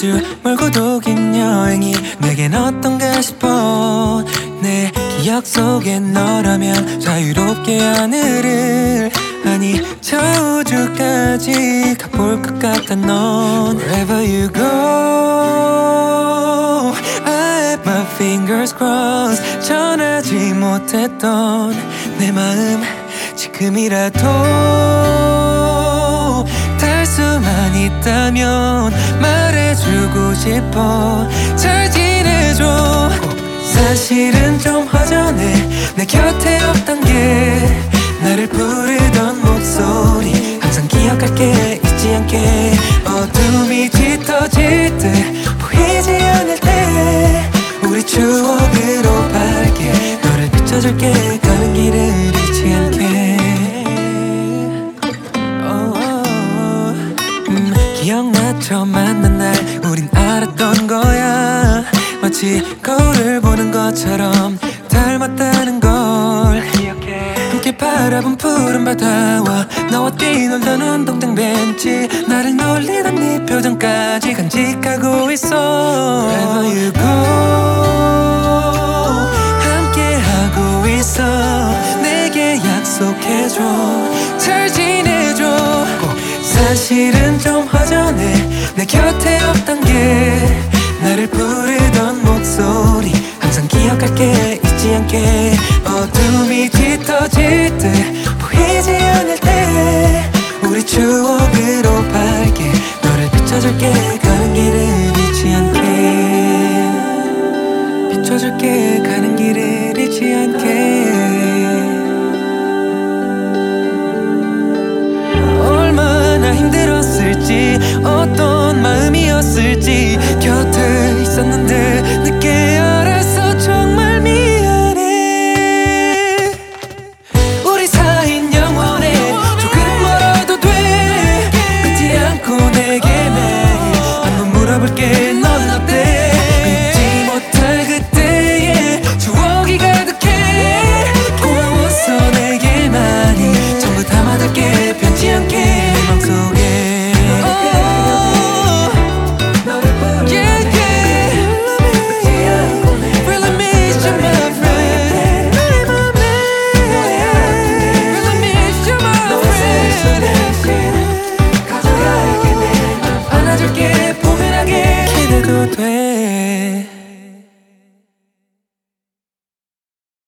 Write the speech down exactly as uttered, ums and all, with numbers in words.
아주 멀고도 긴 여행이 내겐 어떤가 싶어. 내 기억 속엔 너라면 자유롭게 하늘을, 아니 저 우주까지 가볼 것 같아 넌. Wherever you go I have my fingers crossed. 전하지 못했던 내 마음 지금이라도 달 수만 있다면 말해주고 싶어. 잘 지내줘. 사실은 좀 허전해 내 곁에 없던 게. 나를 부르던 목소리 항상 기억할게 잊지 않게. 어둠이 짙어질 때 보이지 않을 때 우리 추억으로 밝게 너를 비춰줄게. 가는 길을 잃지 않게. 음, 기억나 처음 만난 날 우린 알았던 거야. 마치 거울을 보는 것처럼 닮았다는 걸 기억해. 함께 바라본 푸른 바다와 너와 뛰놀던 운동장 벤치, 나를 놀리던 네 표정까지 간직하고 있어. Wherever you go 함께하고 있어. 내게 약속해줘. 잘 지내줘. 사실은 좀 허전해 내 곁에 없던 게. 나를 부르던 목소리 항상 기억할게 잊지 않게. 어둠이 짙어질 때 보이지 않을 때 우리 추억으로 밝게 너를 비춰줄게. 가는 길을 잊지 않게. 비춰줄게. 가는 길을 잊지 않게. 얼마나 힘들었을지 어떤 마음이었을지 곁에 있었는데 늦게 알았어. 정말 미안해. 우리 사이는 영원해. 조금 멀어도 돼. 끊지 않고 내게 매일 한번 물어볼게. 넌 어때? 잊지 못할 그때의 추억이 가득해. 고마웠어 내게만이 전부 담아둘게. 변치 않게 돼.